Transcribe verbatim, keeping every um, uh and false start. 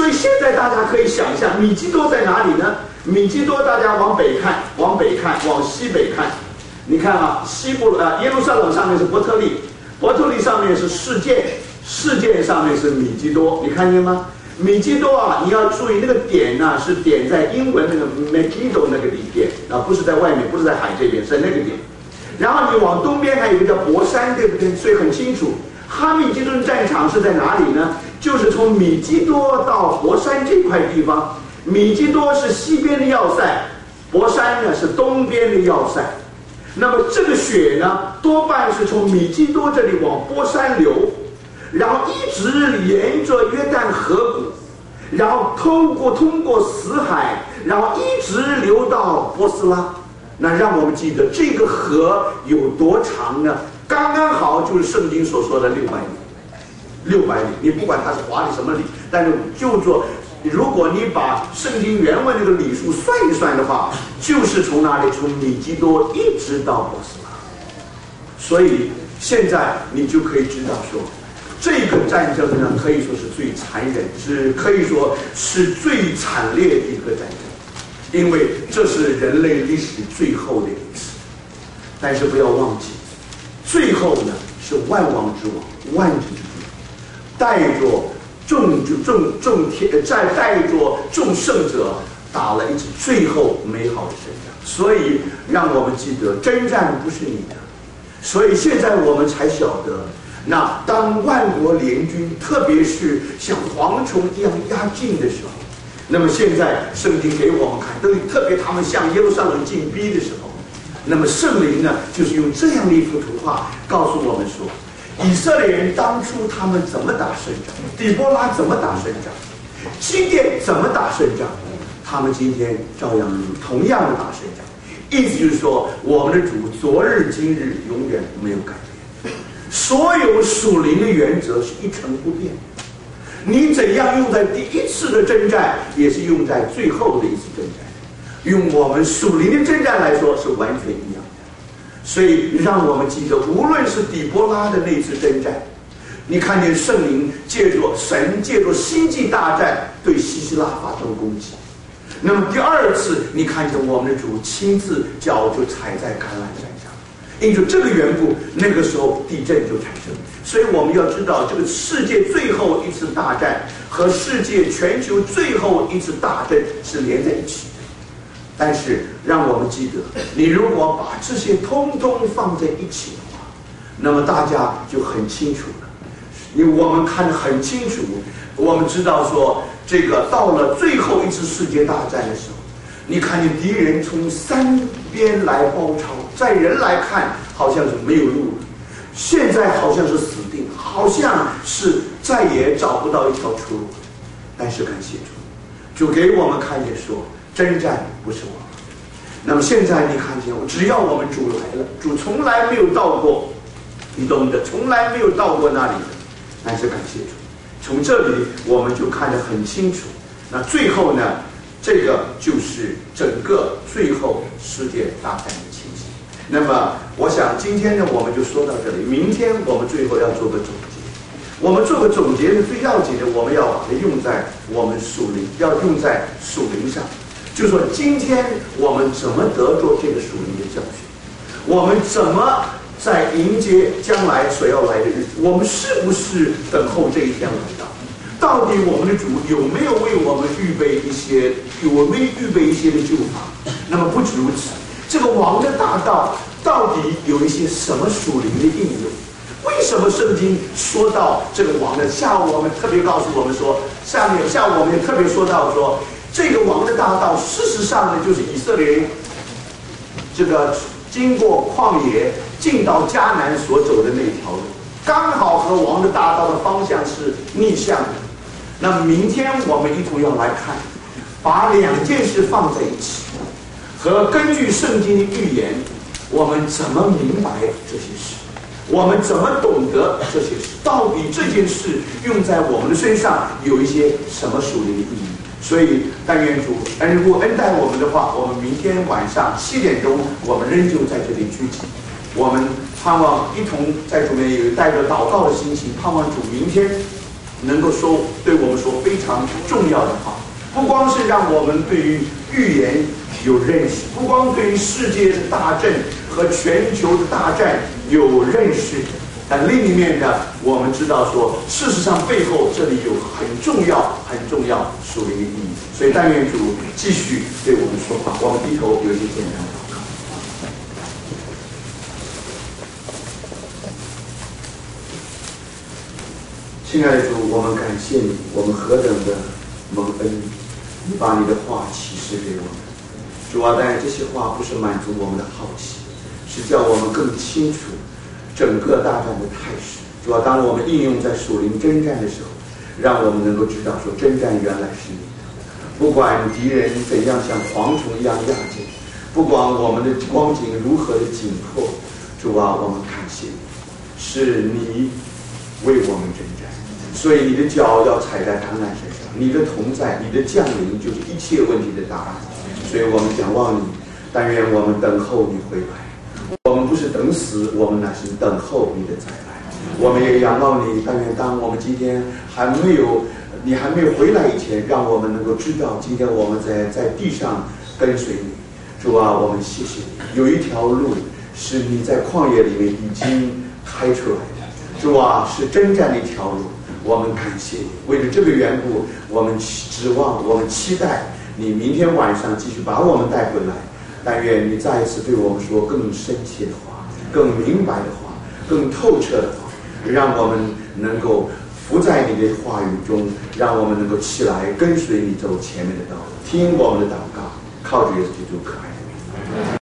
所以现在大家可以想象，米基多在哪里呢？米基多大家往北看，往北看，往西北看，你看啊，西部啊，耶路撒冷上面是伯特利，伯特利上面是事件，事件上面是米基多，你看见吗？米基多啊，你要注意那个点呢、啊，是点在英文那个 Megiddo 那个里点啊，不是在外面，不是在海这边，是在那个点。然后你往东边还有一个叫博山，对不对？所以很清楚，哈密基顿战场是在哪里呢？就是从米基多到博山这块地方。米基多是西边的要塞，博山呢是东边的要塞。那么这个血呢，多半是从米基多这里往博山流，然后一直沿着约旦河谷，然后通过通过死海，然后一直流到波斯拉。那让我们记得这个河有多长呢？刚刚好就是圣经所说的六百里。六百里，你不管它是华里什么里，但是就做。如果你把圣经原文那个里数算一算的话，就是从哪里？从米基多一直到波斯拉。所以现在你就可以知道说，这个战争呢，可以说是最残忍，是可以说是最惨烈的一个战争，因为这是人类历史最后的一次。但是不要忘记，最后呢是万王之王，万主之主，带着众众众天，在带着众圣者打了一次最后美好的胜仗。所以让我们记得，征战不是你的。所以现在我们才晓得，那当万国联军，特别是像蝗虫一样压境的时候，那么现在圣经给我们看，都特别他们向耶路撒冷进逼的时候，那么圣灵呢，就是用这样的一幅图画告诉我们说，以色列人当初他们怎么打胜仗，底波拉怎么打胜仗，基甸怎么打胜仗，他们今天照样同样的打胜仗。意思就是说，我们的主昨日今日永远没有改变，所有属灵的原则是一成不变。你怎样用在第一次的征战，也是用在最后的一次征战。用我们属灵的征战来说，是完全一样的。所以让我们记得，无论是底波拉的那次征战，你看见圣灵借着神借着星际大战对西西拉发动攻击。那么第二次，你看见我们的主亲自脚就踩在橄榄山上，因着这个缘故，那个时候地震就产生。所以我们要知道，这个世界最后一次大战和世界全球最后一次大战是连在一起的。但是让我们记得，你如果把这些通通放在一起的话，那么大家就很清楚了。因为我们看得很清楚，我们知道说，这个到了最后一次世界大战的时候，你看见敌人从三边来包抄，在人来看好像是没有路了，现在好像是死定，好像是再也找不到一条出路。但是感谢主，主给我们看见说，征战不是我们。那么现在你看见，只要我们主来了，主从来没有到过，你懂的，从来没有到过那里的。但是感谢主，从这里我们就看得很清楚。那最后呢，这个就是整个最后世界大战的情形。那么我想今天呢，我们就说到这里。明天我们最后要做个总结。我们做个总结呢，最要紧的，我们要把它用在我们属灵，要用在属灵上。就是说，今天我们怎么得着这个属灵的教训？我们怎么在迎接将来所要来的日子？我们是不是等候这一天来到？到底我们的主有没有为我们预备一些，有没有预备一些的救法？那么不止如此，这个王的大道到底有一些什么属灵的应用？为什么圣经说到这个王呢？下午我们特别告诉我们说，下面下午我们也特别说到说，这个王的大道，事实上呢，就是以色列人这个经过旷野进到迦南所走的那条路，刚好和王的大道的方向是逆向的。那么明天我们一同要来看，把两件事放在一起，和根据圣经的预言，我们怎么明白这些事，我们怎么懂得这些事，到底这件事用在我们的身上有一些什么属灵的意义。所以但愿主恩如果恩待我们的话，我们明天晚上七点钟，我们仍旧在这里聚集。我们盼望一同在主面有带着祷告的心情，盼望主明天能够说对我们说非常重要的话，不光是让我们对于预言有认识，不光对于世界的大政和全球的大战有认识，但另一面呢，我们知道说，事实上背后这里有很重要、很重要属灵的意义。所以但愿主继续对我们说话。我们低头有一些简单的祷告。亲爱的主，我们感谢你，我们何等的蒙恩，你把你的话启示给我们。主啊，但这些话不是满足我们的好奇，是叫我们更清楚整个大战的态势。主啊，当我们应用在属灵征战的时候，让我们能够知道说，征战原来是你的。不管敌人怎样像蝗虫一样压境，不管我们的光景如何的紧迫，主啊，我们感谢你，是你为我们征战。所以你的脚要踩在橄榄身上，你的同在，你的降临就是一切问题的答案。所以我们仰望你，但愿我们等候你回来。我们不是等死，我们乃是等候你的再来。我们也仰望你，但愿当我们今天还没有你还没有回来以前，让我们能够知道，今天我们在在地上跟随你。主啊，我们谢谢你，有一条路是你在旷野里面已经开出来的。主啊，是征战的一条路，我们感谢你。为了这个缘故，我们指望，我们期待你明天晚上继续把我们带回来。但愿你再一次对我们说更深切的话，更明白的话，更透彻的话，让我们能够伏在你的话语中，让我们能够起来跟随你走前面的道路。听我们的祷告，靠着耶稣基督可爱的名。